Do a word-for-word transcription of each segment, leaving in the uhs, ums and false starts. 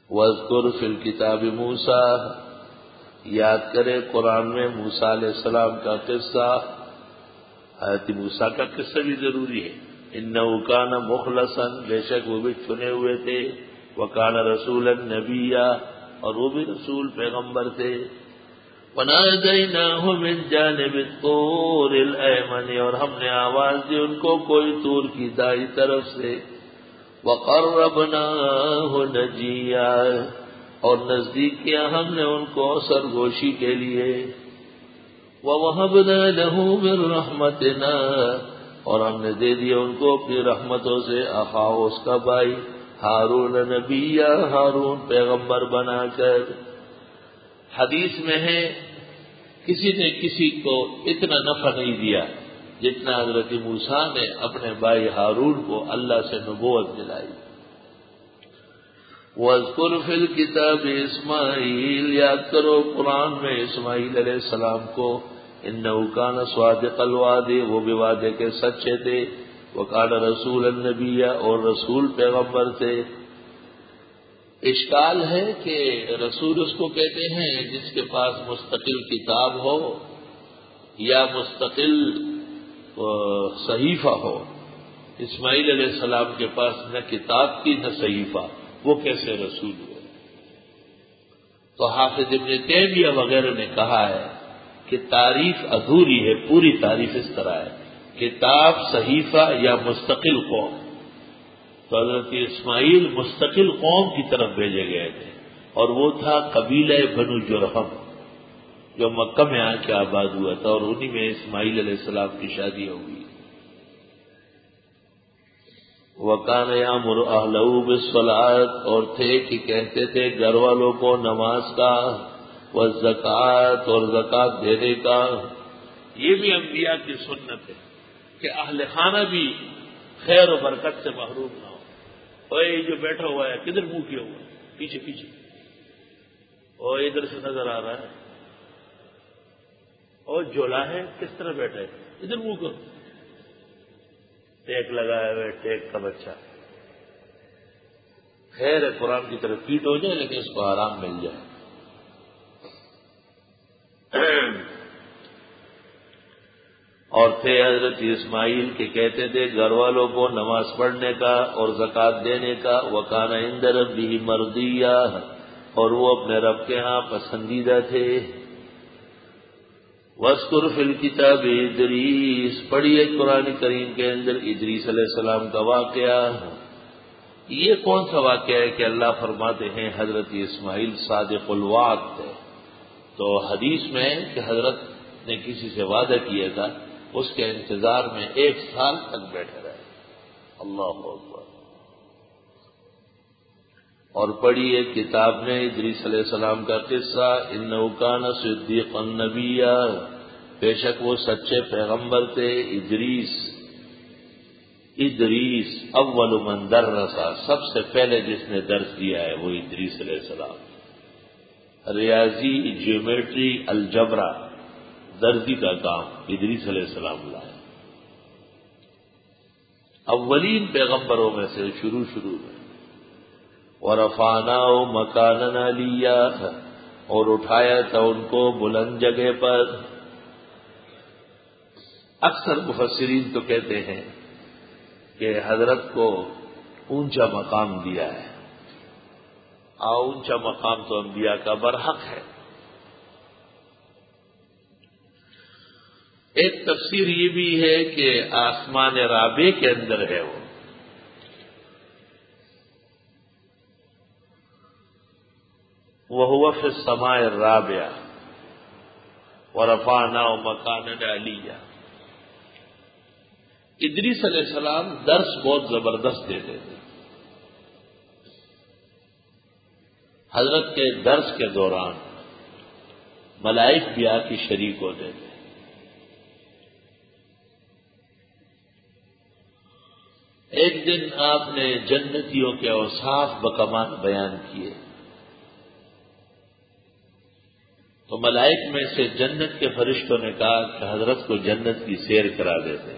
وَاذْكُرْ فِي الْكِتَابِ مُوسَىٰ، یاد کرے قرآن میں موسیٰ علیہ السلام کا قصہ. حضرت موسیٰ کا قصہ بھی ضروری ہے. اِنَّهُ كَانَ مُخْلَصًا، بے شک وہ بھی چنے ہوئے تھے. وَكَانَ رَسُولًا نَبِيًّا، اور وہ بھی رسول پیغمبر تھے. وَنَادَيْنَاهُ مِن جَانِبِ الطُّورِ الْأَيْمَنِ، اور ہم نے آواز دی ان کو کوئی طور کی دائیں طرف سے. وَقَرَّبْنَاهُ نَجِيًّا، اور نزدیک کیا ہم نے ان کو سرگوشی کے لیے. وَوَهَبْنَا لَهُ مِن رَحْمَتِنَا، اور ہم نے دے دیا ان کو اپنی رحمتوں سے اخاہ اس کا بھائی ہارون نبیّا، ہارون پیغمبر بنا کر. حدیث میں ہے کسی نے کسی کو اتنا نفع نہیں دیا جتنا حضرت موسیٰ نے اپنے بھائی ہارون کو اللہ سے نبوت دلائی. وَاذْكُرْ فِي الْكِتَابِ اسماعیل، یاد کرو قرآن میں اسماعیل علیہ السلام کو. اِنَّهُ كَانَ صَادِقَ الْوَعْدِ، وہ بھی وعدے کے سچے تھے. وَكَانَ رَسُولًا نَبِيًّا، اور رسول پیغمبر تھے. اشکال ہے کہ رسول اس کو کہتے ہیں جس کے پاس مستقل کتاب ہو یا مستقل صحیفہ ہو. اسماعیل علیہ السلام کے پاس نہ کتاب تھی نہ صحیفہ، وہ کیسے رسول ہوئے؟ تو حافظ ابن تیمیہ وغیرہ نے کہا ہے کہ تعریف ادھوری ہے. پوری تعریف اس طرح ہے: کتاب، صحیفہ یا مستقل قوم. تو حضرت اسماعیل مستقل قوم کی طرف بھیجے گئے تھے، اور وہ تھا قبیلہ بنو جرہم جو مکہ میں آ کے آباد ہوا تھا، اور انہی میں اسماعیل علیہ السلام کی شادی ہوئی. وَكَانَ يَأْمُرُ أَهْلَهُ بِالصَّلَاةِ، اور تھے کہ کہتے تھے گھر والوں کو نماز کا. وَالزَّكَاةِ، اور زکوٰۃ دینے کا. یہ بھی انبیاء کی سنت ہے کہ اہل خانہ بھی خیر و برکت سے محروم نہ ہو. اوے جو بیٹھا ہوا ہے کدھر منہ کیا ہوا ہے؟ پیچھے پیچھے. اور ادھر سے نظر آ رہا ہے. اور جولا ہے کس طرح بیٹھا ہے؟ ادھر منہ کرو. ٹیک لگایا ہوا ہے، ٹیک کا بچہ. خیر ہے قرآن کی طرف فیٹ ہو جائے لیکن اس کو آرام مل جائے. اور تھے حضرت اسماعیل کے کہتے تھے گھر والوں کو نماز پڑھنے کا اور زکوٰۃ دینے کا. وَكَانَ عِندَ رَبِّهِ مَرْضِيًّا، اور وہ اپنے رب کے ہاں پسندیدہ تھے. وَاذْكُرْ فِي الْكِتَابِ ادریس، پڑھیے قرآن کریم کے اندر ادریس علیہ السلام کا واقعہ. یہ کون سا واقعہ ہے کہ اللہ فرماتے ہیں حضرت اسماعیل صادق الوعد تھے؟ تو حدیث میں کہ حضرت نے کسی سے وعدہ کیا تھا، اس کے انتظار میں ایک سال تک بیٹھے رہے. اللہ اکبر. اور پڑھیے کتاب میں ادریس علیہ السلام کا قصہ. انہ کان صدیقا نبیا، بے شک وہ سچے پیغمبر تھے. ادریس ادریس اول من درسا، سب سے پہلے جس نے درس دیا ہے وہ ادریس علیہ السلام. ریاضی، جیومیٹری، الجبرا، درزی کا کام ادریس علیہ السلام لائے. اولین پیغمبروں میں سے شروع شروع میں. وَرَفَعْنَاهُ مَكَانًا عَلِيًّا، اور اٹھایا تھا ان کو بلند جگہ پر. اکثر مفسرین تو کہتے ہیں کہ حضرت کو اونچا مقام دیا ہے. آ اونچا مقام تو انبیاء کا برحق ہے. ایک تفسیر یہ بھی ہے کہ آسمان رابع کے اندر ہے وہ. وَهُوَ فِي السَّمَاءِ الرَّابِعَةِ وَرَفَعْنَاهُ مَكَانًا عَلِيًّا. ادریس علیہ السلام درس بہت زبردست دیتے تھے. حضرت کے درس کے دوران ملائک بھی آ کے شریک ہوتے تھے. ایک دن آپ نے جنتیوں کے اوصاف بکمال بیان کیے تو ملائک میں سے جنت کے فرشتوں نے کہا کہ حضرت کو جنت کی سیر کرا دیتے.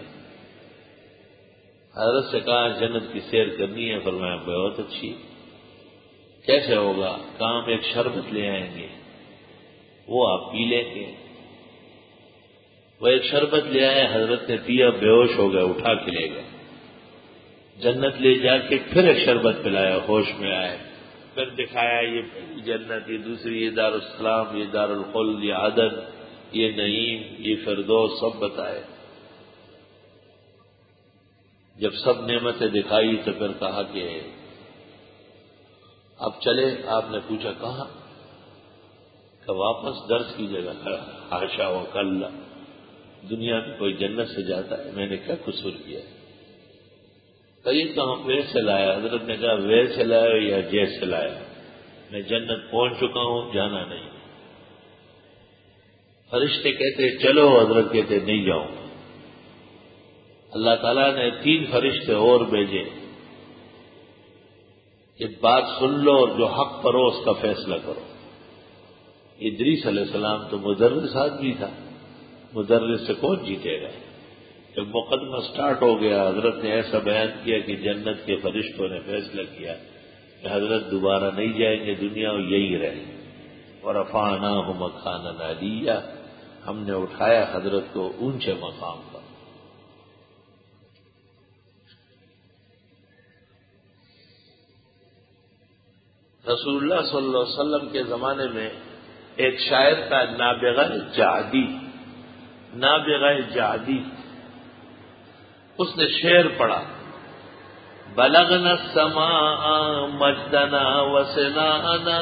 حضرت سے کہا جنت کی سیر کرنی ہے. فرمایا بہت اچھی. کیسے ہوگا؟ کام ایک شربت لے آئیں گے، وہ آپ پی لیں گے۔ وہ ایک شربت لے آئے، حضرت نے پیا، بے ہوش ہو گئے، اٹھا کے لے گئے۔ جنت لے جا کے پھر ایک شربت پلایا، ہوش میں آئے، پھر دکھایا یہ جنت، یہ دوسری، یہ دار السلام، یہ دار الخلد، یہ عدن، یہ نعیم، یہ فردوس، سب بتائے۔ جب سب نعمتیں دکھائی تو پھر کہا کہ اب چلے۔ آپ نے پوچھا کہاں؟ کہ واپس درس کی جگہ۔ حاشا و کلا، دنیا میں کوئی جنت سے جاتا ہے؟ میں نے کیا قصور کیا ہے؟ کہیں کہاں ویر سے لایا؟ حضرت نے کہا ویر سے لایا یا جے سے لایا، میں جنت پہنچ چکا ہوں، جانا نہیں۔ فرشتے کہتے چلو، حضرت کہتے نہیں جاؤں گا۔ اللہ تعالیٰ نے تین فرشتے اور بھیجے کہ بات سن لو اور جو حق پر ہو اس کا فیصلہ کرو۔ ادریس علیہ السلام تو مدرس آدمی تھا، مدرس سے کون جیتے گا؟ جب مقدمہ سٹارٹ ہو گیا، حضرت نے ایسا بیان کیا کہ جنت کے فرشتوں نے فیصلہ کیا کہ حضرت دوبارہ نہیں جائیں گے دنیا، اور یہی رہیں گے۔ ورفعناہ مکانا علیہ، ہم نے اٹھایا حضرت کو اونچے مقام پر۔ رسول اللہ صلی اللہ علیہ وسلم کے زمانے میں ایک شاعر تھا، نابغہ جعدی، نابغہ جعدی، اس نے شعر پڑھا، بلغنا السماء مجدنا وسناءنا،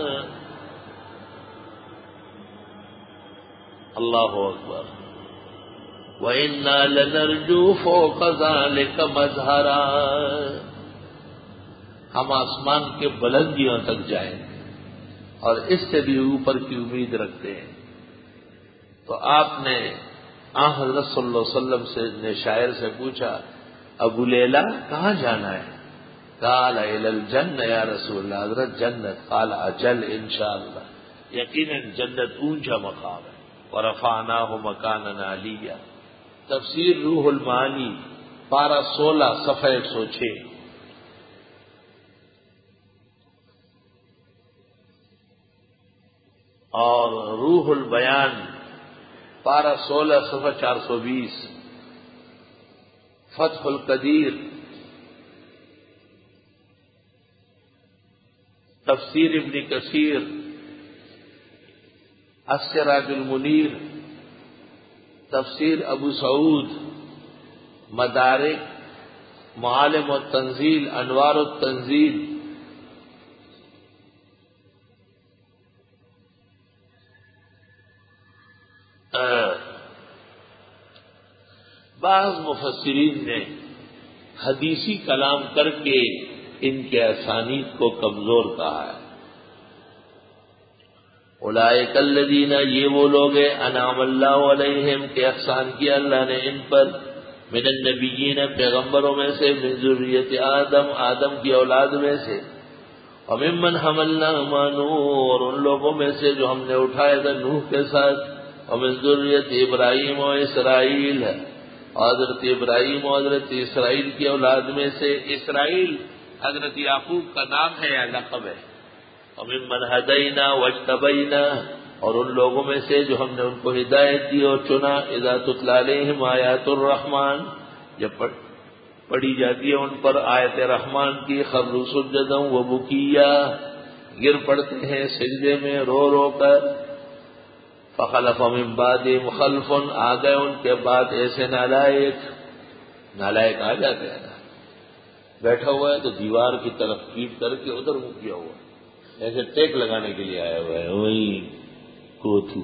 اللہ اکبر، وَإِنَّا لَنَرْجُو فَوْقَ ذَلِكَ مَظْهَرًا، ہم آسمان کے بلندیوں تک جائیں گے اور اس سے بھی اوپر کی امید رکھتے ہیں۔ تو آپ نے آن حضرت صلی اللہ علیہ وسلم سے نے شاعر سے پوچھا، ابو لیلہ کہاں جانا ہے؟ قال الی الجنہ یا رسول اللہ، حضرت جنت۔ قال اجل انشاءاللہ، یقیناً جنت اونچا مقام ہے۔ ورفعناہ مکانا علیہ، تفسیر روح المعانی پارہ سولہ صفحہ ایک سو چھ۔ اور روح البیان پارہ سولہ صفحہ چار سو بیس، فتح القدیر تفسیر ابن کثیر، السراج المنیر تفسیر ابو سعود، مدارک معالم التنزیل انوار التنزیل، بعض مفسرین نے حدیثی کلام کر کے ان کے اسانید کو کمزور کہا ہے۔ اولئک الذین، یہ وہ لوگ ہیں، انعم اللہ علیہم، کہ احسان کیا اللہ نے ان پر، من النبیین، پیغمبروں میں سے، من ذریت آدم، آدم کی اولاد میں سے، وممن حملنا مع نوح، اور ان لوگوں میں سے جو ہم نے اٹھائے تھے نوح کے ساتھ، ومن ذریت ابراہیم و اسرائیل، حضرت ابراہیم و حضرت اسرائیل کی اولاد میں سے۔ اسرائیل حضرت یعقوب کا نام ہے یا لقب ہے؟ وممن ہدینا واجتبینا، اور ان لوگوں میں سے جو ہم نے ان کو ہدایت دی اور چنا، اذا تتلی علیہم آیات الرحمن، جب پڑھی جاتی ہے ان پر آیت رحمان کی، خروا سجدا وبکیا، گر پڑتے ہیں سجدے میں رو رو کر۔ فخلف من بعدہم خلف، آ گئے ان کے بعد ایسے نالائق، نالائق آ جاتے ہیں نا، بیٹھا ہوا ہے تو دیوار کی طرف پیٹ کر کے ادھر منہ کیا ہوا ہے، ایسے ٹیک لگانے کے لیے آیا ہوا ہے، وہی کوتھی،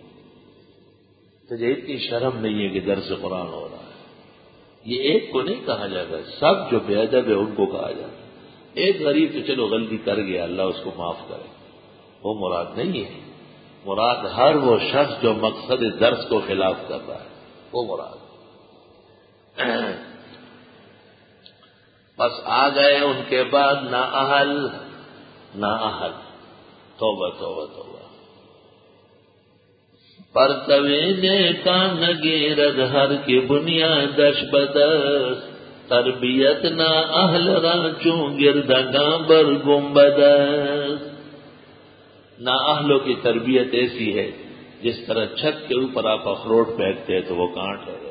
تجھے اتنی شرم نہیں ہے کہ درس قرآن ہو رہا ہے۔ یہ ایک کو نہیں کہا جاتا، سب جو بے ادب ہے ان کو کہا جاتا ہے۔ ایک غریب تو چلو غلطی کر گیا، اللہ اس کو معاف کرے، وہ مراد نہیں ہے، مراد ہر وہ شخص جو مقصد درس کو خلاف کر رہا ہے، وہ مراد۔ بس آ گئے ان کے بعد نا اہل، نا اہل، توبہ توبہ توبہ، پرتوین کا نگیرد ہر کی بنیادش بدست، تربیت نہ اہل رانچوں گردگاں بر گنبدست. نا اہلوں کی تربیت ایسی ہے جس طرح چھت کے اوپر آپ اخروٹ پھینکتے ہیں تو وہ کانٹ رہے.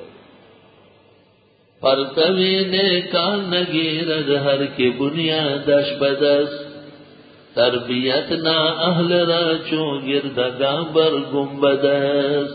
پرتوی نے کان نگیرد ہر کے بنیادش بدس. تربیت نہ اہل راچوں گردگاں بر گنبدس.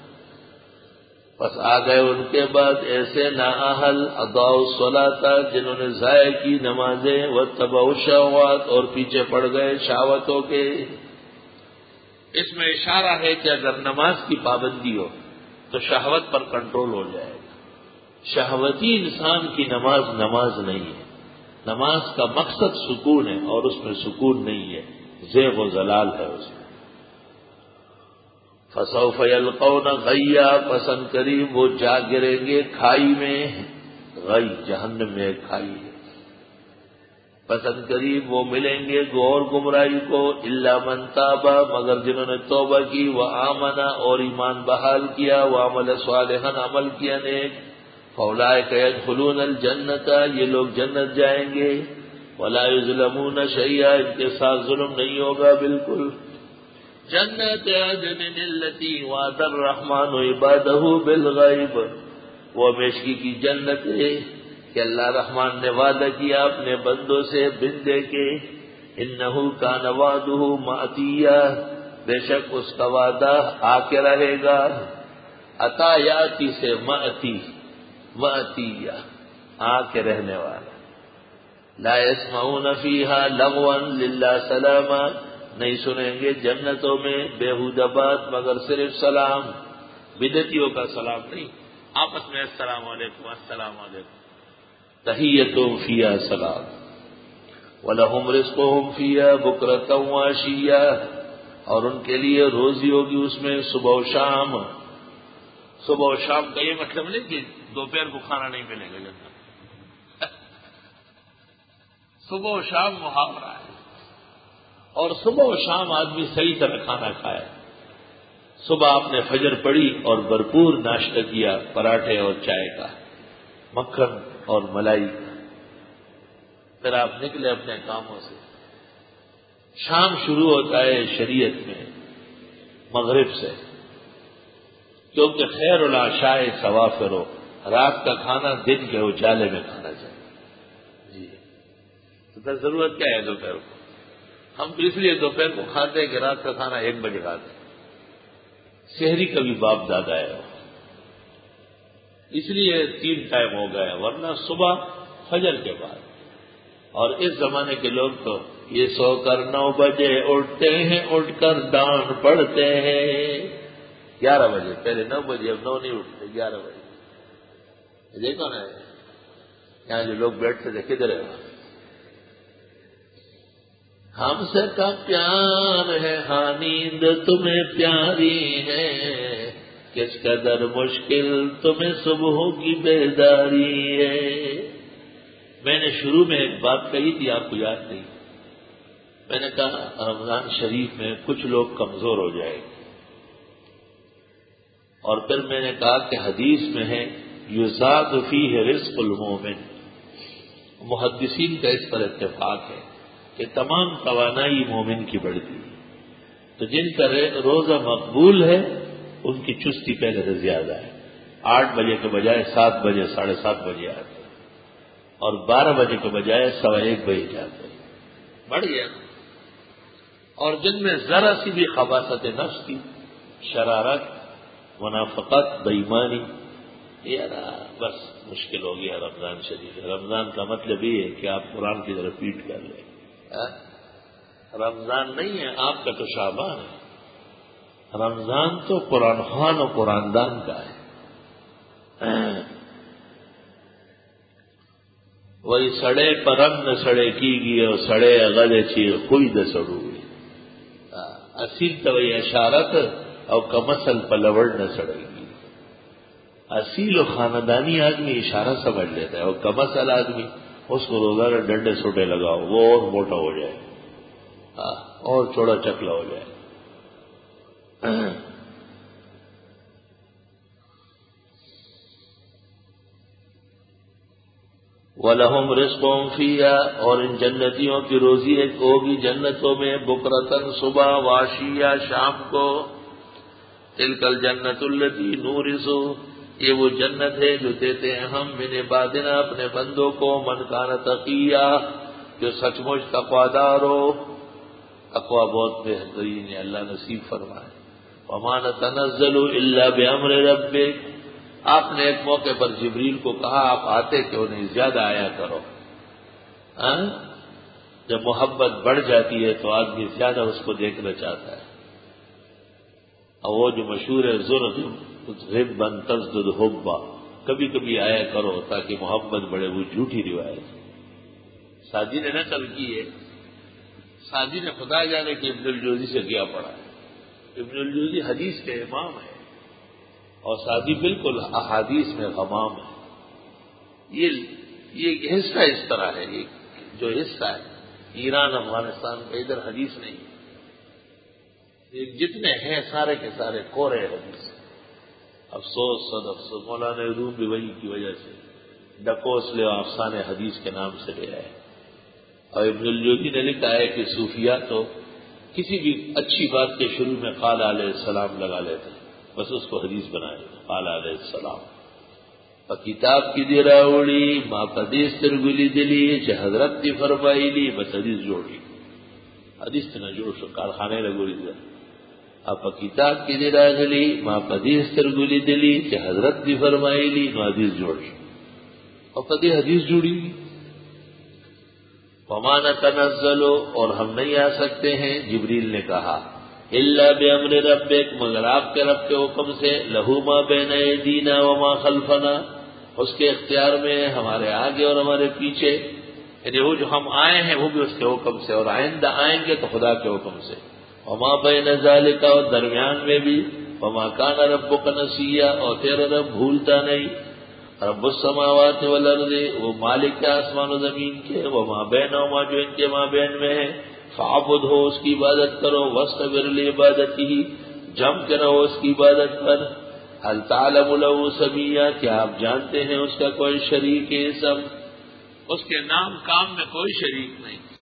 بس آ گئے ان کے بعد ایسے نااہل اضاعوا الصلاۃ جنہوں نے ضائع کی نمازیں، واتبعوا الشہوات اور پیچھے پڑ گئے شہوتوں کے. اس میں اشارہ ہے کہ اگر نماز کی پابندی ہو تو شہوت پر کنٹرول ہو جائے گا. شہوتی انسان کی نماز نماز نہیں ہے. نماز کا مقصد سکون ہے اور اس میں سکون نہیں ہے، زیغ و زلال ہے اس میں. فسوف یلقون غیا، پسند قریب وہ جا گریں گے کھائی میں. غی جہنم میں کھائی ہے. پسند قریب وہ ملیں گے غور گمراہی کو. الا من تاب، مگر جنہوں نے توبہ کی، وہ آمنا اور ایمان بحال کیا، وہ عمل صالحا عمل کیا نیک. فاولئک یدخلون الجنت، یہ لوگ جنت جائیں گے. ولا یظلمون شیئا، ان کے ساتھ ظلم نہیں ہوگا بالکل. جنت عدن التی وعد الرحمن عبادہ بالغیب، وہ ہمیشگی کی جنت ہے کہ اللہ رحمان نے وعدہ کیا اپنے بندوں سے بن دے کے. انہ کان وعدہ مأتیا، بے شک اس کا وعدہ آ کے رہے گا. عطا یاتی سے مأتی، مأتیا آ کے رہنے والا. لا يسمعون فیہا لغوا للہ سلاما، نہیں سنیں گے جنتوں میں بیہودہ بات مگر صرف سلام. بدعتیوں کا سلام نہیں، آپس میں السلام علیکم السلام علیکم. تحیتهم فیہا سلام. وَلَهُمْ رِزْقُهُمْ فِيهَا بُكْرَةً وَعَشِيًّا، اور ان کے لیے روزی ہوگی اس میں صبح و شام. صبح و شام کا یہ مطلب نہیں کہ دوپہر کو کھانا نہیں ملے گا جنت. صبح و شام محاورہ ہے، اور صبح و شام آدمی صحیح طرح کھانا کھائے. صبح آپ نے فجر پڑھی اور بھرپور ناشتہ کیا، پراٹھے اور چائے کا، مکھن اور ملائی کا. پھر آپ نکلے اپنے کاموں سے. شام شروع ہوتا ہے شریعت میں مغرب سے، کیونکہ خیر العشاء سوافر، رات کا کھانا دن کے اجالے میں کھانا چاہیے. جی تو پھر ضرورت کیا ہے دوپہر کو؟ ہم تو اس لیے دوپہر کو کھاتے ہیں کہ رات کا کھانا ایک بجے کھاتے ہیں. شہری کا بھی باپ دادا ہے، اس لیے تین ٹائم ہو گئے، ورنہ صبح فجر کے بعد. اور اس زمانے کے لوگ تو یہ سو کر نو بجے اٹھتے ہیں، اٹھ کر ڈانٹ پڑتے ہیں. گیارہ بجے، پہلے نو بجے، اب نو نہیں اٹھتے، گیارہ بجے. دیکھو نا یہاں جو لوگ بیٹھتے تھے کدھر ہے؟ ہم سے کا پیار ہے ہاں نیند تمہیں پیاری ہے، کس قدر مشکل تمہیں صبح کی بیداری ہے. میں نے شروع میں ایک بات کہی تھی، آپ کو یاد نہیں؟ میں نے کہا رمضان شریف میں کچھ لوگ کمزور ہو جائیں گے، اور پھر میں نے کہا کہ حدیث میں ہے یزاد فیہ رزق المومن. محدثین کا اس پر اتفاق ہے کہ تمام توانائی مومن کی بڑھتی ہے. تو جن کا روزہ مقبول ہے ان کی چستی پہلے سے زیادہ ہے. آٹھ بجے کے بجائے سات بجے، ساڑھے سات بجے آتے ہیں، اور بارہ بجے کے بجائے سوا ایک بجے جاتے ہیں. بڑھ گیا. اور جن میں ذرا سی بھی خباثت نفس کی، شرارت، منافقت، بےایمانی، یہ نا بس مشکل ہو گیا رمضان شریف. رمضان کا مطلب یہ ہے کہ آپ قرآن کی طرف پیٹ کر لیں. رمضان نہیں ہے آپ کا تو شعبان ہے. رمضان تو قرآن خوان و قرآن دان کا ہے. وہی سڑے پرم نہ سڑے کی گی اور سڑے اغلے چیر خوئی د سڑو گی. اصیل تو وہی اشارت اور کمسل پلوڑ نہ سڑے گی. اصیل و خاندانی آدمی اشارہ سمجھ لیتا ہے، اور کمسل آدمی اس کو روزانہ ڈنڈے سوٹے لگاؤ وہ اور موٹا ہو جائے، اور چوڑا چکلا ہو جائے. وَلَهُمْ رِزْقٌ فِيهَا، اور ان جنتیوں کی روزی ایک ہوگی جنتوں میں، بکرتن صبح، وعشیہ شام کو۔ تِلْكَ الْجَنَّةُ الَّتِي نُورِثُ، یہ وہ جنت ہے جو دیتے ہیں ہم من عبادنا اپنے بندوں کو، من کان تقیہ، جو سچ مچ تقوادار ہو۔ تقوی بہت بہترین ہے، اللہ نصیب فرمائے۔ وَمَا نَتَنَزَّلُ إِلَّا بِأَمْرِ رَبِّكَ، آپ نے ایک موقع پر جبریل کو کہا آپ آتے کیوں نہیں، زیادہ آیا کرو۔ ہاں؟ جب محبت بڑھ جاتی ہے تو آدمی زیادہ اس کو دیکھنا چاہتا ہے۔ اور وہ جو مشہور ہے ذرب بن تزدد حبا، کبھی کبھی آیا کرو تاکہ محبت بڑھے، وہ جھوٹی روایت سادی نے نقل کی ہے۔ سادی نے خدا جانے کہ ابن الجوزی سے کیا پڑھا ہے۔ ابن الجوزی حدیث کے امام ہے اور سادی بالکل احادیث میں غمام ہے۔ یہ یہ حصہ اس طرح ہے، یہ جو حصہ ہے ایران افغانستان کا، ادھر حدیث نہیں، یہ جتنے ہیں سارے کے سارے کورے حدیث۔ افسوس صد افسوس، مولانا روم بھی وہی کی وجہ سے ڈکوس لے افسانے حدیث کے نام سے لے آئے۔ اور ابن الجوزی نے لکھا ہے کہ صوفیہ تو کسی بھی اچھی بات کے شروع میں قال علیہ السلام لگا لیتے ہیں، بس اس کو حدیث بنائے قال علیہ السلام۔ اور کتاب کی دی راوڑی ماں پدیس ترگلی دلی چھ حضرت دی فرمائیلی، بس حدیث جوڑی حدیث نہ جوڑ سو کارخانے لگولی دے۔ آپ کتاب کی دی راغلی ماں پدیس ترگلی دلی چھ حضرت دی فرمائیلی، نو حدیث جوڑی اور پدی حدیث جوڑی۔ وَمَا نَتَنَزَّلُ، اور ہم نہیں آ سکتے ہیں، جبریل نے کہا، إِلَّا بِأَمْرِ رَبِّكَ، مگر آپ کے رب کے حکم سے، لَهُ مَا بَيْنَ أَيْدِينَا وَمَا خَلْفَنَا، اس کے اختیار میں ہمارے آگے اور ہمارے پیچھے، یعنی وہ جو ہم آئے ہیں وہ بھی اس کے حکم سے، اور آئندہ آئیں گے تو خدا کے حکم سے۔ وَمَا بَيْنَ ذَلِكَ، اور درمیان میں بھی، وَمَا كَانَ رَبُّكَ نَسِيًّا، اور تیرا رب بھولتا نہیں۔ رب السماوات والارض، وہ مالک ہے آسمان و زمین کے، وما بینہما، جو ان کے مابین میں ہے، فاعبد ہو، اس کی عبادت کرو، واصطبر لعبادتہ، جم کے رہو اس کی عبادت پر۔ هل تعلم له سمیا، کیا آپ جانتے ہیں اس کا کوئی شریک ہے؟ سب اس کے نام کام میں کوئی شریک نہیں۔